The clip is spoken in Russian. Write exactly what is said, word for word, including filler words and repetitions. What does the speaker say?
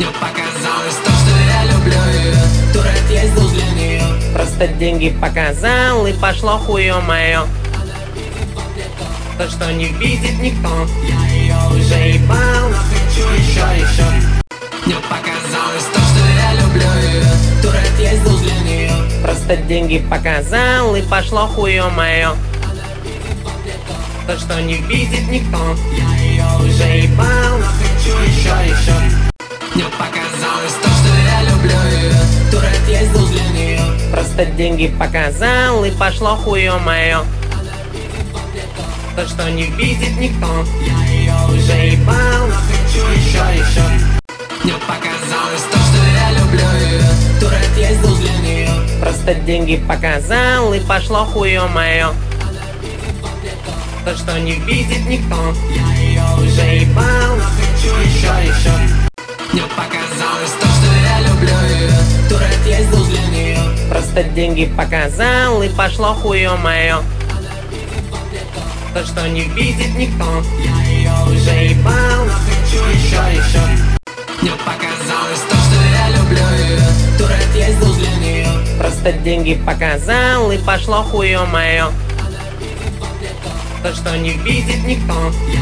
Мне показалось то, что я люблю ее. Турет ездил для нее. Просто деньги показал и пошло хуё моё. То, что не видит никто. Я ее уже ебал, но хочу еще, еще. Мне показалось то, что я люблю ее. Турет ездил для нее. Просто деньги показал и пошло хуё моё. То, что не видит никто. Я ее уже ебал, но хочу еще, еще. Мне показалось то, что я люблю ее. Турет ездил для нее. Просто деньги показал и пошло хуё моё. То, что не видит никто. Я ее уже ебал, но хочу еще, еще. Мне показалось то, что я люблю ее. Турет ездил для нее. Просто деньги показал и пошло хуё моё. То, что не видит никто. Я ее уже ебал, но хочу еще, еще. Мне показалось то, что я люблю ее. Турет ездил для нее. Просто деньги показал и пошло хуё моё. То, что не видит никто. Я ее уже ебал, но хочу еще, еще. Мне показалось то, что я люблю ее. Турет ездил для нее. Просто деньги показал и пошло хуё моё. То, что не видит никто.